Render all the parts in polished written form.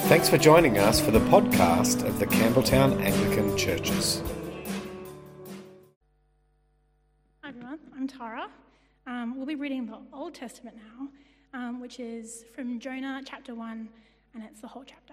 Thanks for joining us for the podcast of the Campbelltown Anglican Churches. Hi everyone, I'm Tara. We'll be reading the Old Testament now, which is from Jonah chapter 1, and it's the whole chapter.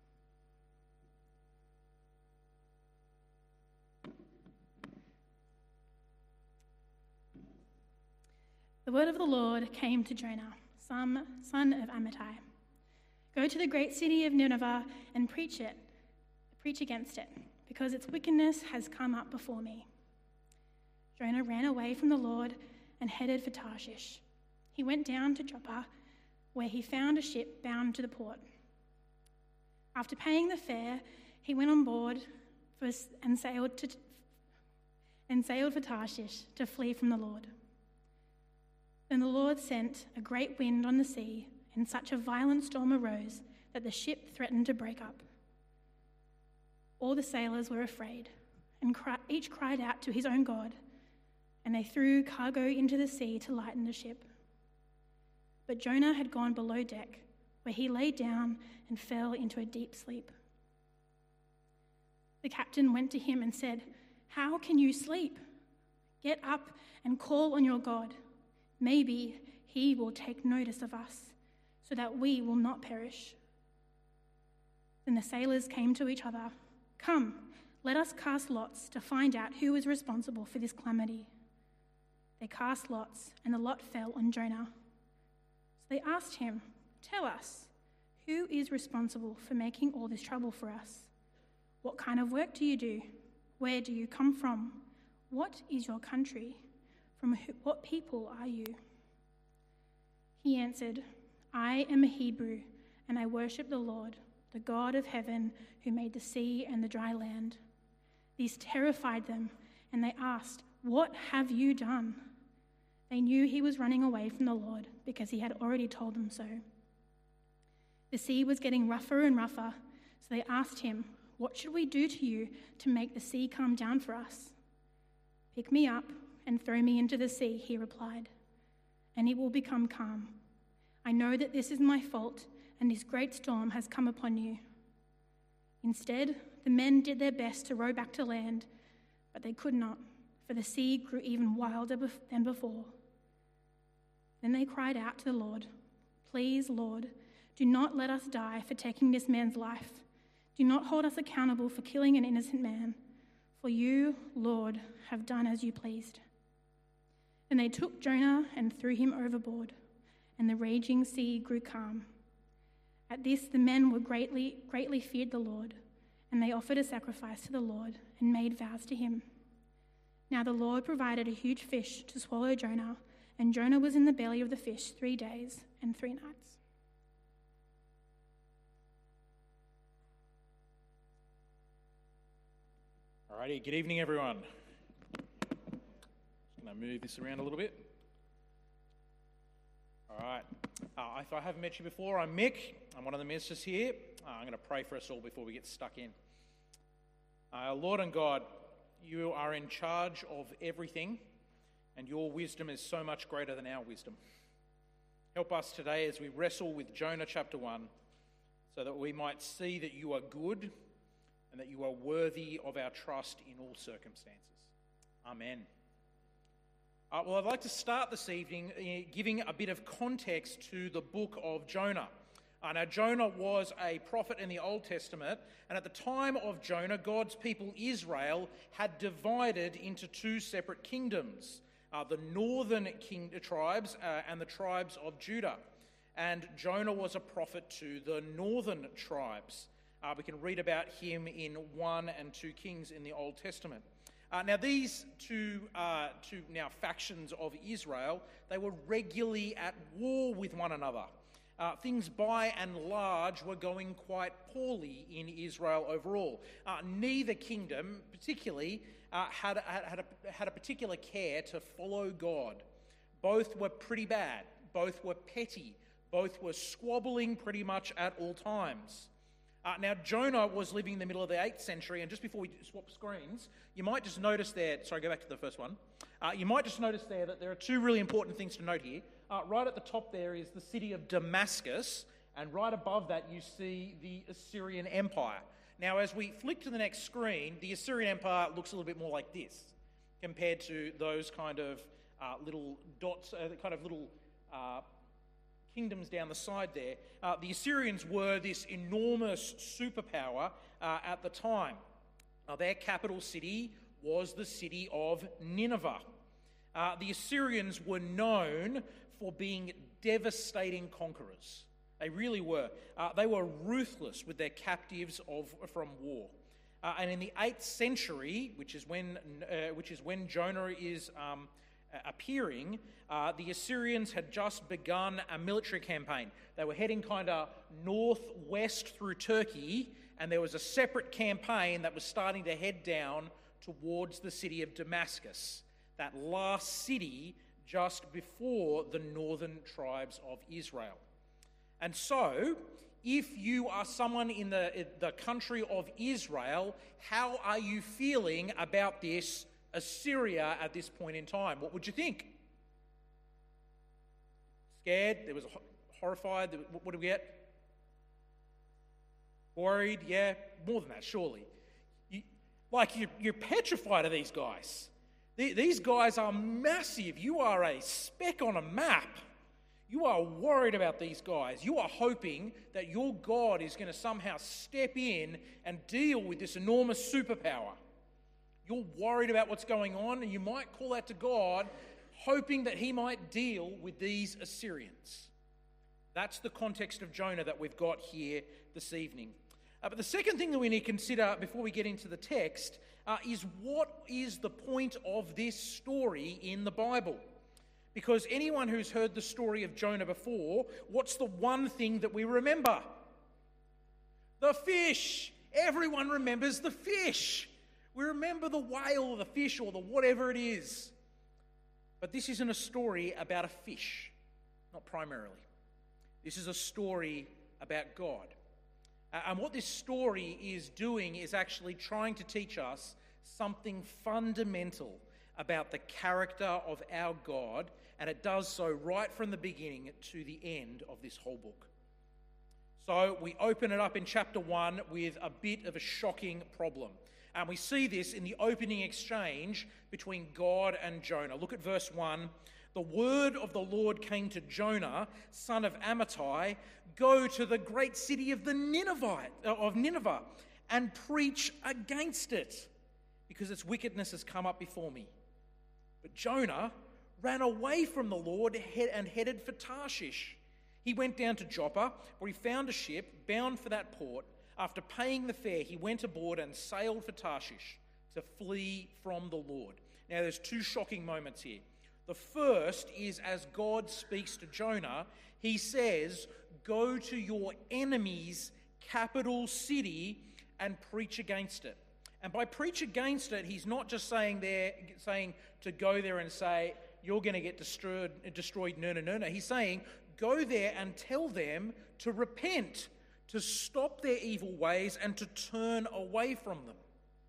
The word of the Lord came to Jonah, son of Amittai. Go to the great city of Nineveh and preach against it, because its wickedness has come up before me. Jonah ran away from the Lord and headed for Tarshish. He went down to Joppa, where he found a ship bound to the port. After paying the fare, he went on board and sailed for Tarshish to flee from the Lord. Then the Lord sent a great wind on the sea, and such a violent storm arose that the ship threatened to break up. All the sailors were afraid, and each cried out to his own God, and they threw cargo into the sea to lighten the ship. But Jonah had gone below deck, where he lay down and fell into a deep sleep. The captain went to him and said, "How can you sleep? Get up and call on your God. Maybe he will take notice of us, so that we will not perish." Then the sailors came to each other. "Come, let us cast lots to find out who is responsible for this calamity." They cast lots, and the lot fell on Jonah. So they asked him, "Tell us, who is responsible for making all this trouble for us? What kind of work do you do? Where do you come from? What is your country? From what people are you?" He answered, "I am a Hebrew, and I worship the Lord, the God of heaven, who made the sea and the dry land." This terrified them, and they asked, "What have you done?" They knew he was running away from the Lord, because he had already told them so. The sea was getting rougher and rougher, so they asked him, "What should we do to you to make the sea calm down for us?" "Pick me up and throw me into the sea," he replied, "and it will become calm. I know that this is my fault, and this great storm has come upon you." Instead, the men did their best to row back to land, but they could not, for the sea grew even wilder than before. Then they cried out to the Lord, "Please, Lord, do not let us die for taking this man's life. Do not hold us accountable for killing an innocent man, for you, Lord, have done as you pleased." Then they took Jonah and threw him overboard, and the raging sea grew calm. At this, the men were greatly feared the Lord, and they offered a sacrifice to the Lord and made vows to him. Now the Lord provided a huge fish to swallow Jonah, and Jonah was in the belly of the fish 3 days and 3 nights. Alrighty, good evening everyone. Just going to move this around a little bit. Alright, if I haven't met you before, I'm Mick. I'm one of the ministers here. I'm going to pray for us all before we get stuck in. Lord and God, you are in charge of everything, and your wisdom is so much greater than our wisdom. Help us today as we wrestle with Jonah chapter 1, so that we might see that you are good and that you are worthy of our trust in all circumstances. Amen. Well, I'd like to start this evening giving a bit of context to the book of Jonah. Now, Jonah was a prophet in the Old Testament, and at the time of Jonah, God's people Israel had divided into 2 separate kingdoms, the northern tribes and the tribes of Judah. And Jonah was a prophet to the northern tribes. We can read about him in 1 and 2 Kings in the Old Testament. Now, these two factions of Israel, they were regularly at war with one another. Things by and large were going quite poorly in Israel overall. Neither kingdom particularly had a particular care to follow God. Both were pretty bad. Both were petty. Both were squabbling pretty much at all times. Now, Jonah was living in the middle of the 8th century, and just before we swap screens, you might just notice there, sorry, go back to the first one. You might just notice there that there are 2 really important things to note here. Right at the top there is the city of Damascus, And right above that, you see the Assyrian Empire. Now, as we flick to the next screen, the Assyrian Empire looks a little bit more like this compared to those kind of little dots, little kingdoms down the side there. The Assyrians were this enormous superpower at the time. Their capital city was the city of Nineveh. The Assyrians were known for being devastating conquerors. They really were. They were ruthless with their captives from war. And in the 8th century, which is when Jonah is appearing, the Assyrians had just begun a military campaign. They were heading kind of northwest through Turkey, and there was a separate campaign that was starting to head down towards the city of Damascus, that last city just before the northern tribes of Israel. And so, if you are someone in the country of Israel, how are you feeling about this Assyria at this point in time? What would you think? Scared? There was horrified? What do we get? Worried? Yeah, more than that, surely. You're petrified of these guys. These guys are massive. You are a speck on a map. You are worried about these guys. You are hoping that your God is going to somehow step in and deal with this enormous superpower. You're worried about what's going on, and you might call out to God, hoping that he might deal with these Assyrians. That's the context of Jonah that we've got here this evening. But the second thing that we need to consider before we get into the text is what is the point of this story in the Bible? Because anyone who's heard the story of Jonah before, what's the one thing that we remember? The fish. Everyone remembers the fish. We remember the whale or the fish or the whatever it is. But this isn't a story about a fish, not primarily. This is a story about God. And what this story is doing is actually trying to teach us something fundamental about the character of our God, and it does so right from the beginning to the end of this whole book. So we open it up in chapter 1 with a bit of a shocking problem. And we see this in the opening exchange between God and Jonah. Look at verse 1. The word of the Lord came to Jonah, son of Amittai, go to the great city of Nineveh and preach against it, because its wickedness has come up before me. But Jonah ran away from the Lord and headed for Tarshish. He went down to Joppa, where he found a ship bound for that port. After paying the fare, he went aboard and sailed for Tarshish to flee from the Lord. Now, there's two shocking moments here. The first is as God speaks to Jonah, he says, go to your enemy's capital city and preach against it. And by preach against it, he's not just saying to go there and say, you're going to get destroyed, no. He's saying, go there and tell them to repent, to stop their evil ways and to turn away from them.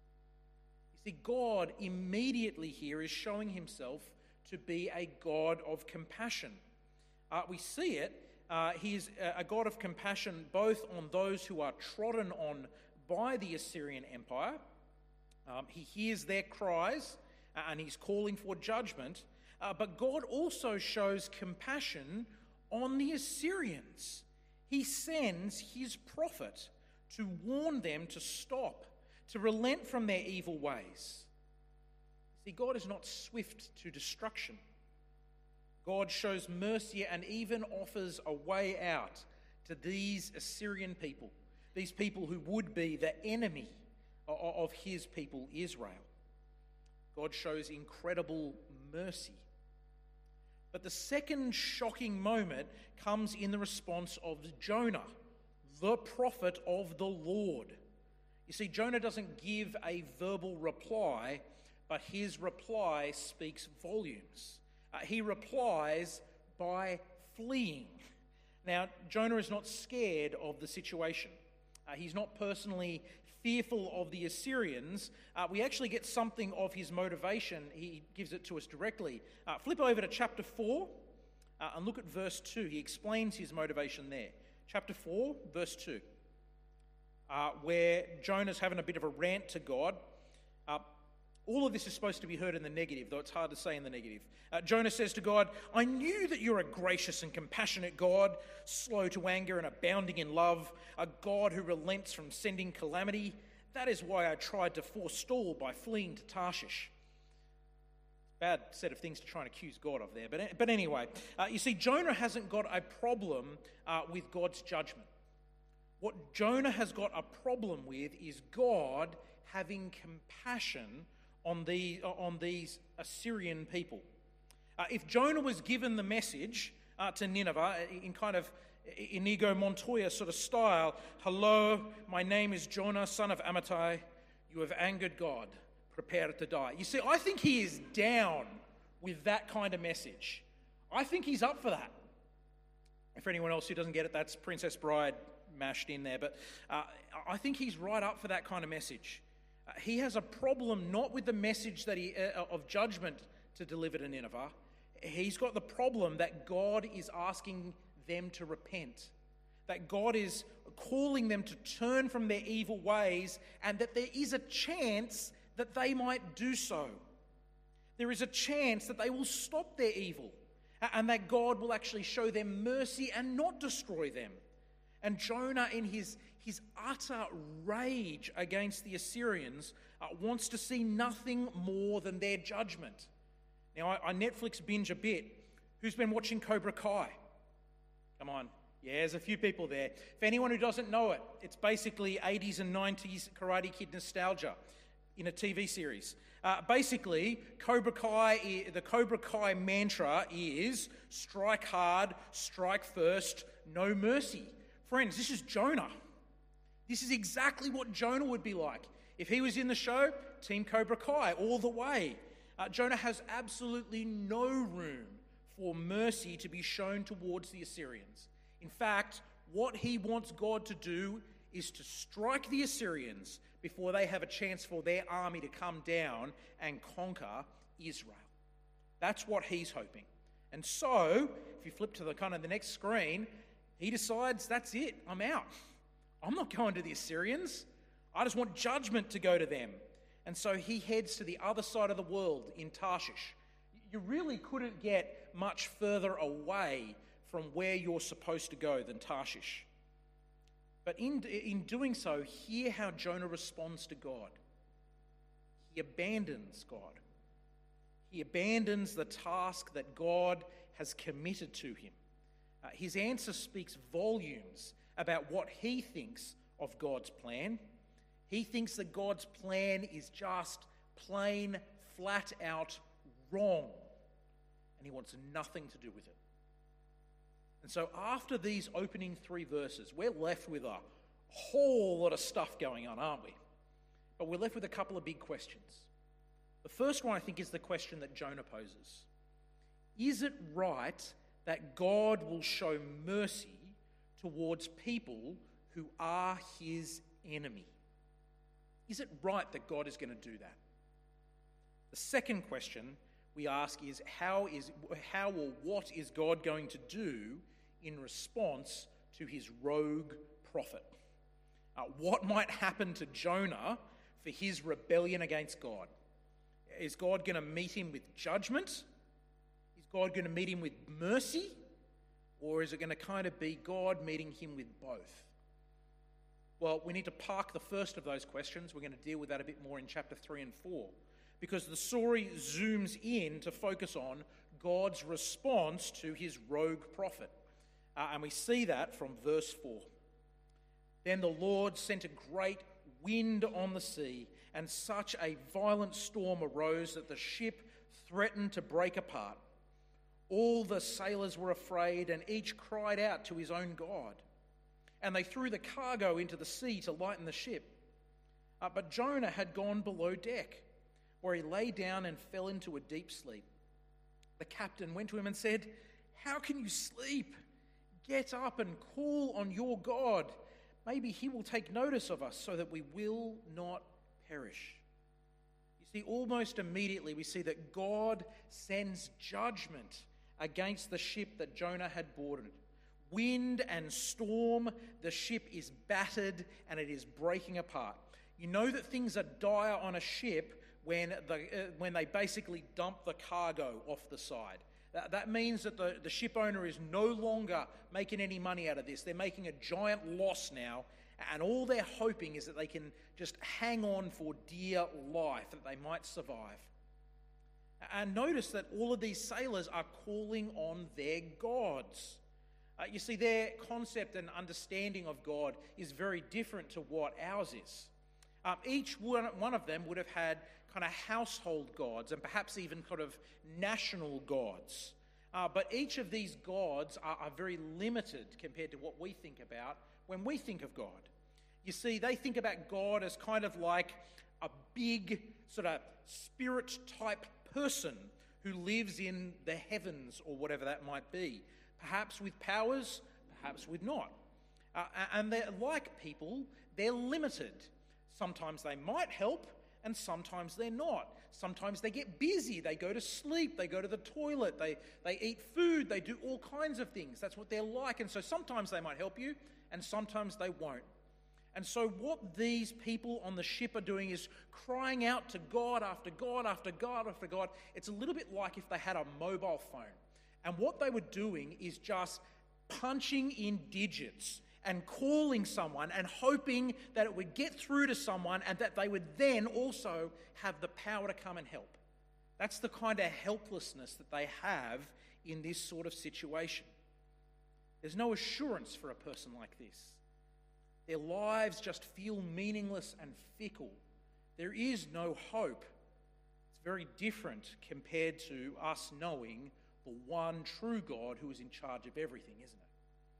You see, God immediately here is showing himself to be a God of compassion. We see it. He's a God of compassion both on those who are trodden on by the Assyrian Empire. He hears their cries and he's calling for judgment. But God also shows compassion on the Assyrians. He sends his prophet to warn them to stop, to relent from their evil ways. See, God is not swift to destruction. God shows mercy and even offers a way out to these Assyrian people, these people who would be the enemy of his people, Israel. God shows incredible mercy. But the second shocking moment comes in the response of Jonah, the prophet of the Lord. You see, Jonah doesn't give a verbal reply, but his reply speaks volumes. He replies by fleeing. Now, Jonah is not scared of the situation. He's not personally fearful of the Assyrians. We actually get something of his motivation. He gives it to us directly. Flip over to chapter 4 and look at verse 2. He explains his motivation there. chapter 4, verse 2, where Jonah's having a bit of a rant to God. All of this is supposed to be heard in the negative, though it's hard to say in the negative. Jonah says to God, "I knew that you're a gracious and compassionate God, slow to anger and abounding in love, a God who relents from sending calamity. That is why I tried to forestall by fleeing to Tarshish." Bad set of things to try and accuse God of there. But anyway, you see, Jonah hasn't got a problem with God's judgment. What Jonah has got a problem with is God having compassion on these Assyrian people. If Jonah was given the message to Nineveh in kind of Inigo Montoya sort of style, "Hello, my name is Jonah, son of Amittai. You have angered God. Prepare to die." You see, I think he is down with that kind of message. I think he's up for that. And for anyone else who doesn't get it, that's Princess Bride mashed in there. But I think he's right up for that kind of message. He has a problem not with the message that of judgment to deliver to Nineveh. He's got the problem that God is asking them to repent, that God is calling them to turn from their evil ways, and that there is a chance that they might do so. There is a chance that they will stop their evil, and that God will actually show them mercy and not destroy them. And Jonah, in his utter rage against the Assyrians, wants to see nothing more than their judgment. Now, I Netflix binge a bit. Who's been watching Cobra Kai? Come on. Yeah, there's a few people there. For anyone who doesn't know it, it's basically 80s and 90s Karate Kid nostalgia in a TV series. Basically, the Cobra Kai mantra is strike hard, strike first, no mercy. Friends, this is Jonah. This is exactly what Jonah would be like. If he was in the show, Team Cobra Kai all the way. Jonah has absolutely no room for mercy to be shown towards the Assyrians. In fact, what he wants God to do is to strike the Assyrians before they have a chance for their army to come down and conquer Israel. That's what he's hoping. And so, if you flip to the next screen, he decides, that's it, I'm out. I'm not going to the Assyrians. I just want judgment to go to them. And so he heads to the other side of the world in Tarshish. You really couldn't get much further away from where you're supposed to go than Tarshish. But in doing so, hear how Jonah responds to God. He abandons God. He abandons the task that God has committed to him. His answer speaks volumes about what he thinks of God's plan. He thinks that God's plan is just plain, flat out wrong, and he wants nothing to do with it. And so after these opening 3 verses, we're left with a whole lot of stuff going on, aren't we? But we're left with a couple of big questions. The first one, I think, is the question that Jonah poses. Is it right that God will show mercy towards people who are his enemy? Is it right that God is going to do that? The second question we ask is how or what is God going to do in response to his rogue prophet? What might happen to Jonah for his rebellion against God? Is God going to meet him with judgment? Is God going to meet him with mercy? Or is it going to kind of be God meeting him with both? Well, we need to park the first of those questions. We're going to deal with that a bit more in chapter 3 and 4, because the story zooms in to focus on God's response to his rogue prophet. And we see that from verse 4. Then the Lord sent a great wind on the sea, and such a violent storm arose that the ship threatened to break apart. All the sailors were afraid, and each cried out to his own God. And they threw the cargo into the sea to lighten the ship. But Jonah had gone below deck, where he lay down and fell into a deep sleep. The captain went to him and said, "How can you sleep? Get up and call on your God. Maybe he will take notice of us so that we will not perish." You see, almost immediately we see that God sends judgment against the ship that Jonah had boarded. wind and storm, the ship is battered and it is breaking apart. You know that things are dire on a ship when they basically dump the cargo off the side. That means that the ship owner is no longer making any money out of this. They're making a giant loss now, and all they're hoping is that they can just hang on for dear life, that they might survive. And notice that all of these sailors are calling on their gods. You see, their concept and understanding of God is very different to what ours is. Each one of them would have had kind of household gods and perhaps even kind of national gods. But each of these gods are very limited compared to what we think about when we think of God. You see, they think about God as kind of like a big sort of spirit-type person who lives in the heavens or whatever that might be. Perhaps with powers, perhaps with not. And they're like people, they're limited. Sometimes they might help, and sometimes they're not. Sometimes they get busy, they go to sleep, they go to the toilet, they eat food, they do all kinds of things. That's what they're like. And so sometimes they might help you, and sometimes they won't. And so what these people on the ship are doing is crying out to God after God after God after God. It's a little bit like if they had a mobile phone. And what they were doing is just punching in digits and calling someone and hoping that it would get through to someone and that they would then also have the power to come and help. That's the kind of helplessness that they have in this sort of situation. There's no assurance for a person like this. Their lives just feel meaningless and fickle. There is no hope. It's very different compared to us knowing the one true God who is in charge of everything, isn't it?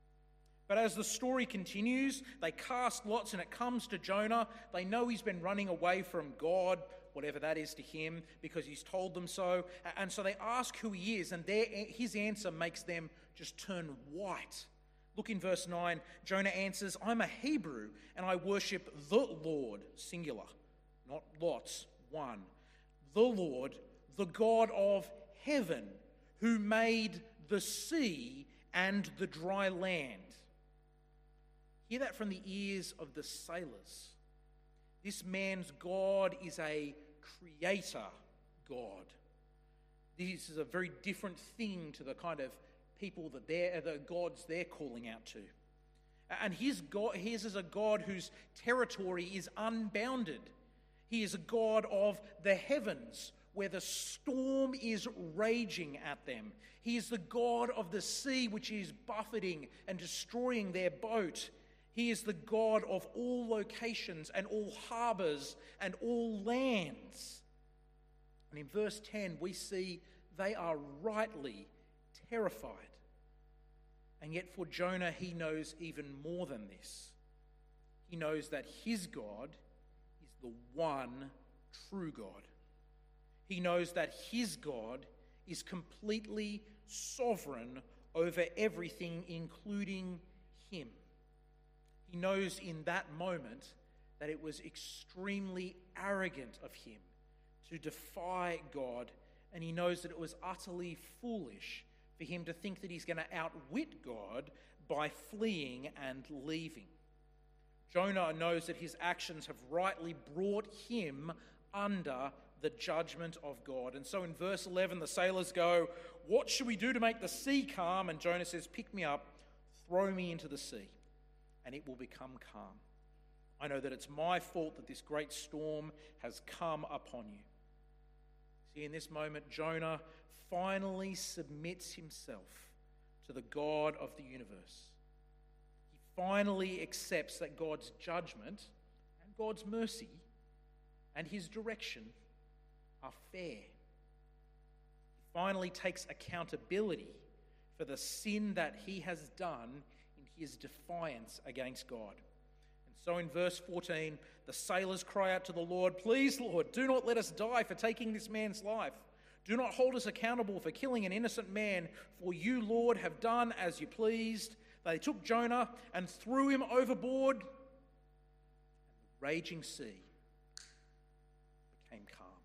But as the story continues, they cast lots and it comes to Jonah. They know he's been running away from God, whatever that is to him, because he's told them so. And so they ask who he is, and his answer makes them just turn white. Look in verse 9. Jonah answers, "I'm a Hebrew, and I worship the Lord," singular, not lots, one. "The Lord, the God of heaven, who made the sea and the dry land." Hear that from the ears of the sailors. This man's God is a creator God. This is a very different thing to the kind of people that the gods they're calling out to. And his is a God whose territory is unbounded. He is a God of the heavens, where the storm is raging at them. He is the God of the sea, which is buffeting and destroying their boat. He is the God of all locations and all harbours and all lands. And in verse 10, we see they are rightly terrified. And yet for Jonah, he knows even more than this. He knows that his God is the one true God. He knows that his God is completely sovereign over everything, including him. He knows in that moment that it was extremely arrogant of him to defy God, and he knows that it was utterly foolish for him to think that he's going to outwit God by fleeing and leaving. Jonah knows that his actions have rightly brought him under the judgment of God. And so in verse 11, the sailors go, "What should we do to make the sea calm?" And Jonah says, "Pick me up, throw me into the sea, and it will become calm. I know that it's my fault that this great storm has come upon you." See, in this moment, Jonah finally submits himself to the God of the universe. He finally accepts that God's judgment and God's mercy and his direction are fair. He finally takes accountability for the sin that he has done in his defiance against God. And so in verse 14, the sailors cry out to the Lord, "Please, Lord, do not let us die for taking this man's life. Do not hold us accountable for killing an innocent man, for you, Lord, have done as you pleased." They took Jonah and threw him overboard, and the raging sea became calm.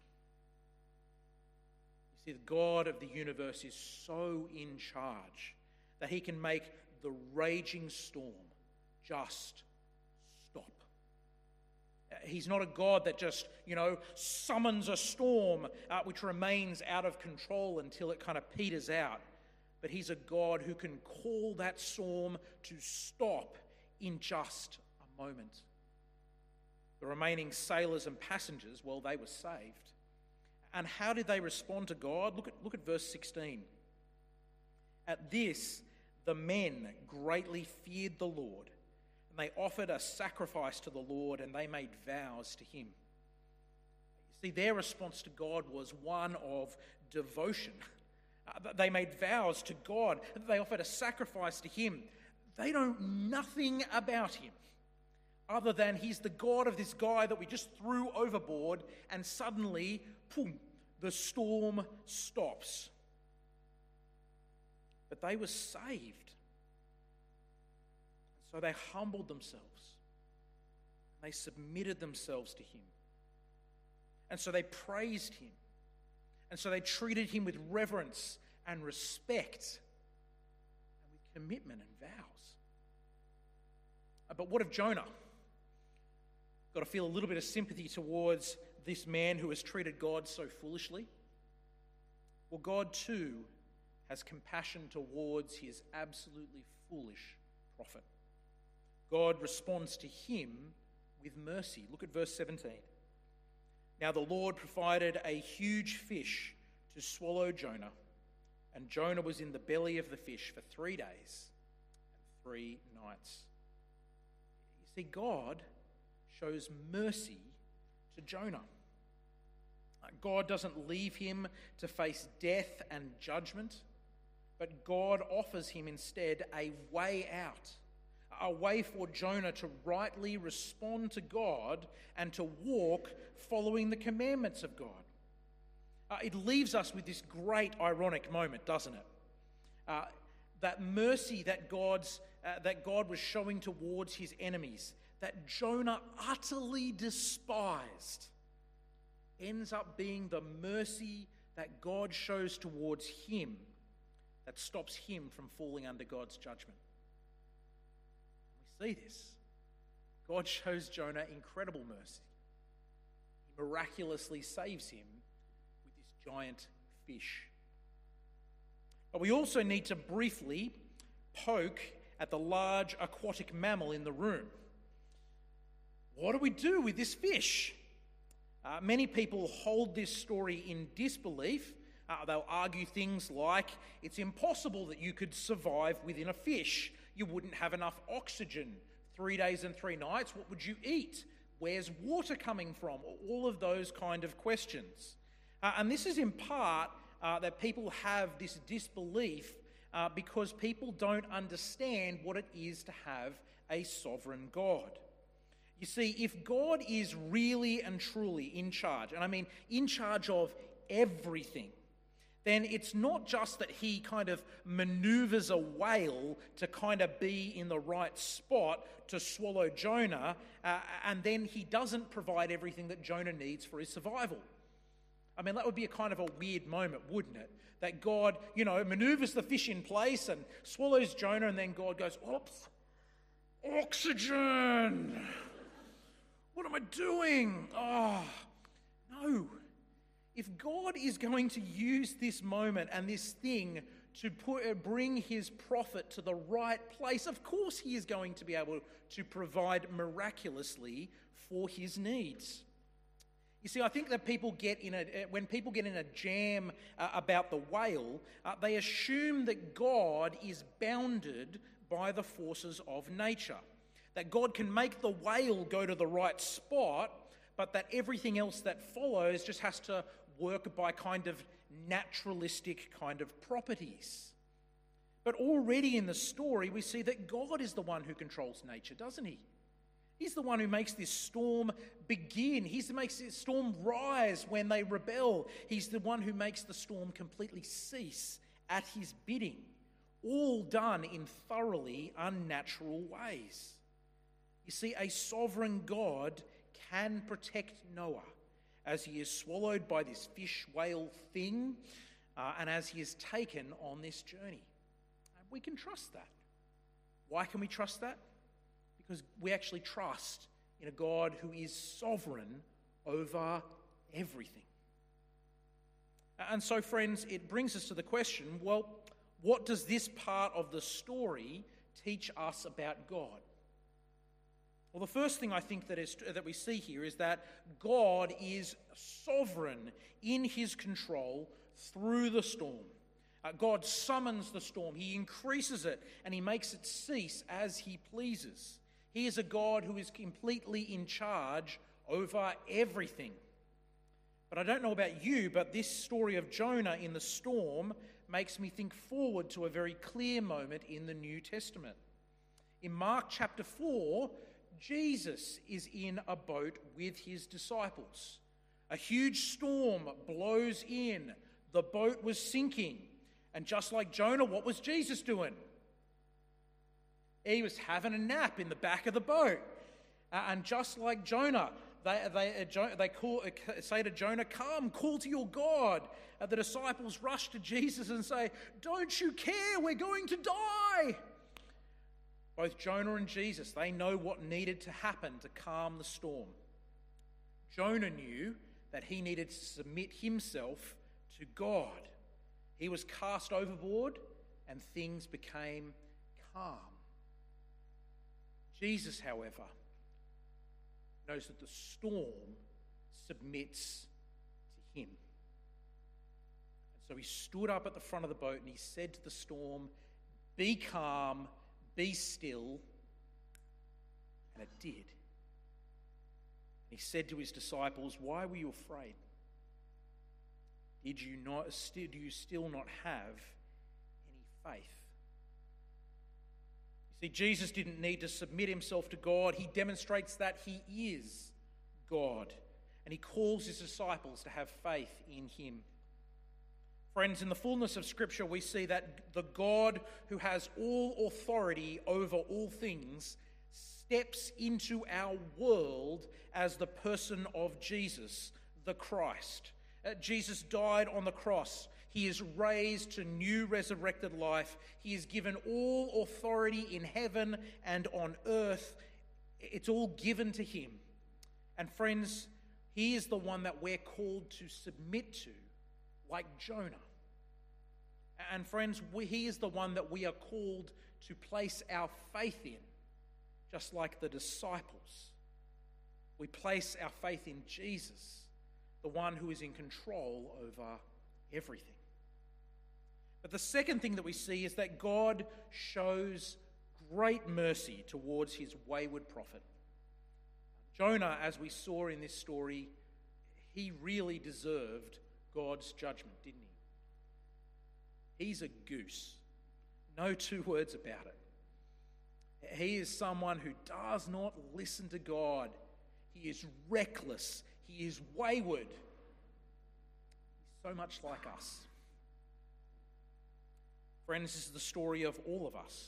You see, the God of the universe is so in charge that he can make the raging storm just stop. He's not a God that just, summons a storm which remains out of control until it kind of peters out. But he's a God who can call that storm to stop in just a moment. The remaining sailors and passengers, well, they were saved. And how did they respond to God? Look at verse 16. At this, the men greatly feared the Lord, and they offered a sacrifice to the Lord, and they made vows to him. You see, their response to God was one of devotion. They made vows to God. They offered a sacrifice to him. They know nothing about him other than he's the God of this guy that we just threw overboard, and suddenly, boom, the storm stops. But they were saved. So they humbled themselves. They submitted themselves to him. And so they praised him. And so they treated him with reverence and respect and with commitment and vows. But what of Jonah? Got to feel a little bit of sympathy towards this man who has treated God so foolishly. Well, God too has compassion towards his absolutely foolish prophet. God responds to him with mercy. Look at verse 17. Now the Lord provided a huge fish to swallow Jonah, and Jonah was in the belly of the fish for 3 days and 3 nights. You see, God shows mercy to Jonah. God doesn't leave him to face death and judgment, but God offers him instead a way out, a way for Jonah to rightly respond to God and to walk following the commandments of God. It leaves us with this great ironic moment, doesn't it? That mercy that God was showing towards his enemies, that Jonah utterly despised, ends up being the mercy that God shows towards him that stops him from falling under God's judgment. We see this. God shows Jonah incredible mercy. He miraculously saves him with this giant fish. But we also need to briefly poke at the large aquatic mammal in the room. What do we do with this fish? Many people hold this story in disbelief. They'll argue things like, it's impossible that you could survive within a fish. You wouldn't have enough oxygen. 3 days and 3 nights, what would you eat? Where's water coming from? All of those kind of questions. And this is in part that people have this disbelief because people don't understand what it is to have a sovereign God. You see, if God is really and truly in charge, and I mean in charge of everything, then it's not just that he kind of maneuvers a whale to kind of be in the right spot to swallow Jonah, and then he doesn't provide everything that Jonah needs for his survival. I mean, that would be a kind of a weird moment, wouldn't it? That God, maneuvers the fish in place and swallows Jonah, and then God goes, oops, oxygen! What am I doing? Oh, no. If God is going to use this moment and this thing to bring his prophet to the right place, of course he is going to be able to provide miraculously for his needs. You see, I think that when people get in a jam about the whale, they assume that God is bounded by the forces of nature. That God can make the whale go to the right spot, but that everything else that follows just has to work by kind of naturalistic kind of properties. But already in the story, we see that God is the one who controls nature, doesn't he? He's the one who makes this storm begin. He makes this storm rise when they rebel. He's the one who makes the storm completely cease at his bidding, all done in thoroughly unnatural ways. You see, a sovereign God can protect Noah as he is swallowed by this fish whale thing and as he is taken on this journey. And we can trust that. Why can we trust that? Because we actually trust in a God who is sovereign over everything. And so, friends, it brings us to the question, well, what does this part of the story teach us about God? Well, the first thing I think that we see here is that God is sovereign in his control through the storm. God summons the storm, he increases it, and he makes it cease as he pleases. He is a God who is completely in charge over everything. But I don't know about you, but this story of Jonah in the storm makes me think forward to a very clear moment in the New Testament. In Mark chapter 4, Jesus is in a boat with his disciples. A huge storm blows in. The boat was sinking. And just like Jonah, what was Jesus doing? He was having a nap in the back of the boat. And just like Jonah, they say to Jonah, "Come, call to your God." The disciples rush to Jesus and say, "Don't you care? We're going to die." Both Jonah and Jesus, they know what needed to happen to calm the storm. Jonah knew that he needed to submit himself to God. He was cast overboard and things became calm. Jesus, however, knows that the storm submits to him. And so he stood up at the front of the boat and he said to the storm, "Be calm, be still." And it did. And he said to his disciples, "Why were you afraid? Do you still not have any faith?" You see, Jesus didn't need to submit himself to God. He demonstrates that he is God. And he calls his disciples to have faith in him. Friends, in the fullness of Scripture, we see that the God who has all authority over all things steps into our world as the person of Jesus, the Christ. Jesus died on the cross. He is raised to new resurrected life. He is given all authority in heaven and on earth. It's all given to him. And friends, he is the one that we're called to submit to, like Jonah. And friends, he is the one that we are called to place our faith in, just like the disciples. We place our faith in Jesus, the one who is in control over everything. But the second thing that we see is that God shows great mercy towards his wayward prophet. Jonah, as we saw in this story, he really deserved God's judgment, didn't he? He's a goose. No two words about it. He is someone who does not listen to God. He is reckless. He is wayward. He's so much like us. Friends, this is the story of all of us.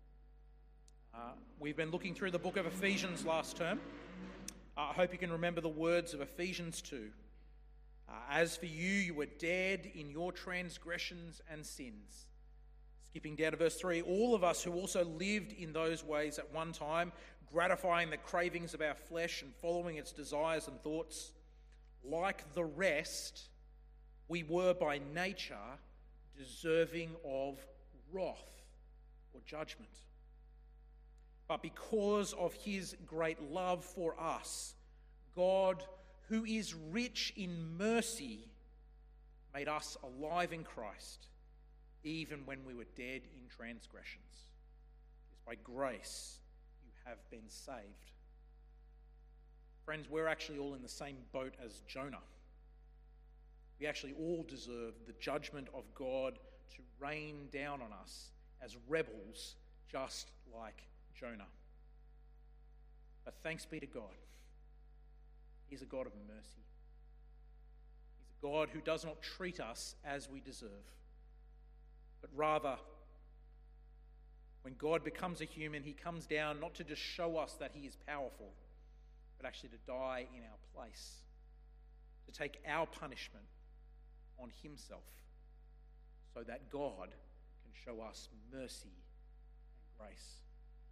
We've been looking through the book of Ephesians last term. I hope you can remember the words of Ephesians 2. As for you, you were dead in your transgressions and sins. Skipping down to verse 3, all of us who also lived in those ways at one time, gratifying the cravings of our flesh and following its desires and thoughts, like the rest, we were by nature deserving of wrath or judgment. But because of his great love for us, God, who is rich in mercy, made us alive in Christ, even when we were dead in transgressions. It is by grace you have been saved. Friends, we're actually all in the same boat as Jonah. We actually all deserve the judgment of God to rain down on us as rebels, just like Jonah. But thanks be to God. He's a God of mercy. He's a God who does not treat us as we deserve, but rather, when God becomes a human, he comes down not to just show us that he is powerful, but actually to die in our place, to take our punishment on himself, so that God can show us mercy and grace.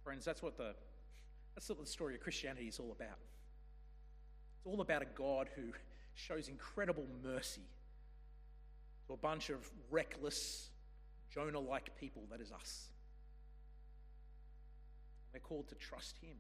Friends, that's what the story of Christianity is all about. It's all about a God who shows incredible mercy to a bunch of reckless, Jonah-like people that is us. We're called to trust him.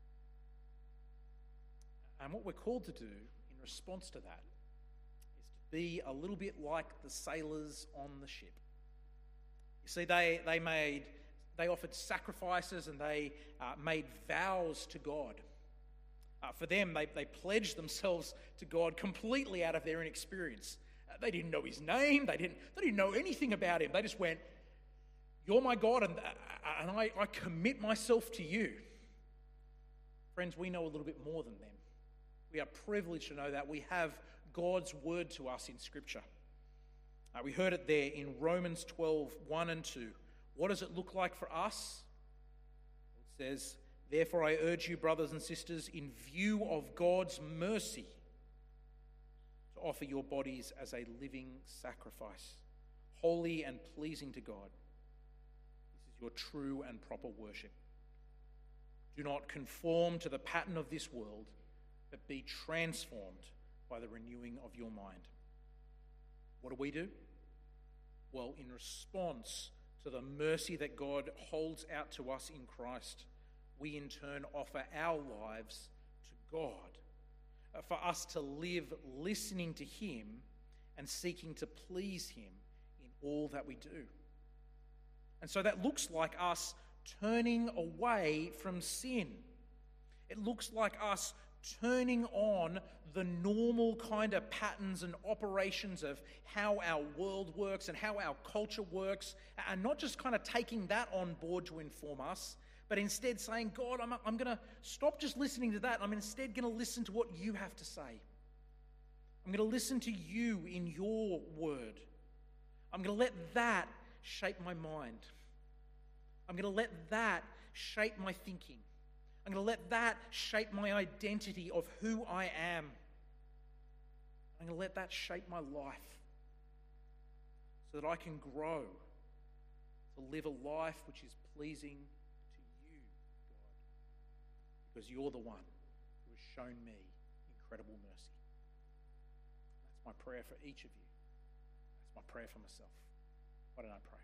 And what we're called to do in response to that is to be a little bit like the sailors on the ship. You see, they offered sacrifices and they made vows to God. For them, they pledged themselves to God completely out of their inexperience. They didn't know his name. They didn't know anything about him. They just went, "You're my God, and I commit myself to you." Friends, we know a little bit more than them. We are privileged to know that. We have God's word to us in Scripture. We heard it there in Romans 12, 1 and 2. What does it look like for us? It says, "Therefore I urge you, brothers and sisters, in view of God's mercy, to offer your bodies as a living sacrifice, holy and pleasing to God. This is your true and proper worship. Do not conform to the pattern of this world, but be transformed by the renewing of your mind." What do? Well, in response to the mercy that God holds out to us in Christ, we in turn offer our lives to God, for us to live listening to him and seeking to please him in all that we do. And so that looks like us turning away from sin. It looks like us turning on the normal kind of patterns and operations of how our world works and how our culture works, and not just kind of taking that on board to inform us, but instead saying, "God, I'm going to stop just listening to that. I'm instead going to listen to what you have to say. I'm going to listen to you in your word. I'm going to let that shape my mind. I'm going to let that shape my thinking. I'm going to let that shape my identity of who I am. I'm going to let that shape my life so that I can grow to live a life which is pleasing to you, God, because you're the one who has shown me incredible mercy." That's my prayer for each of you. That's my prayer for myself. Why don't I pray?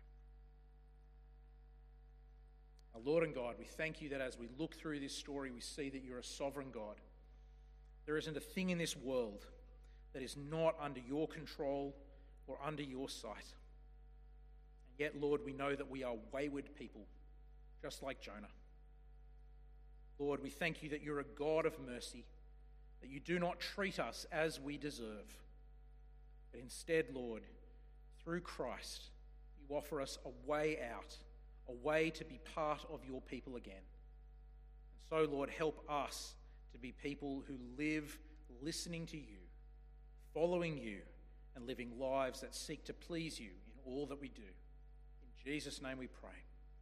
Our Lord and God, we thank you that as we look through this story, we see that you're a sovereign God. There isn't a thing in this world that is not under your control or under your sight. And yet, Lord, we know that we are wayward people, just like Jonah. Lord, we thank you that you're a God of mercy, that you do not treat us as we deserve, but instead, Lord, through Christ, you offer us a way out, a way to be part of your people again. And so, Lord, help us to be people who live listening to you, following you, and living lives that seek to please you in all that we do. In Jesus' name we pray.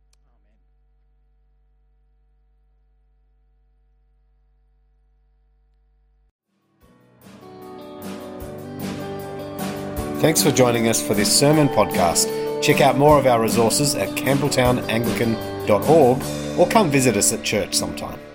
Amen. Thanks for joining us for this sermon podcast. Check out more of our resources at campbelltownanglican.org or come visit us at church sometime.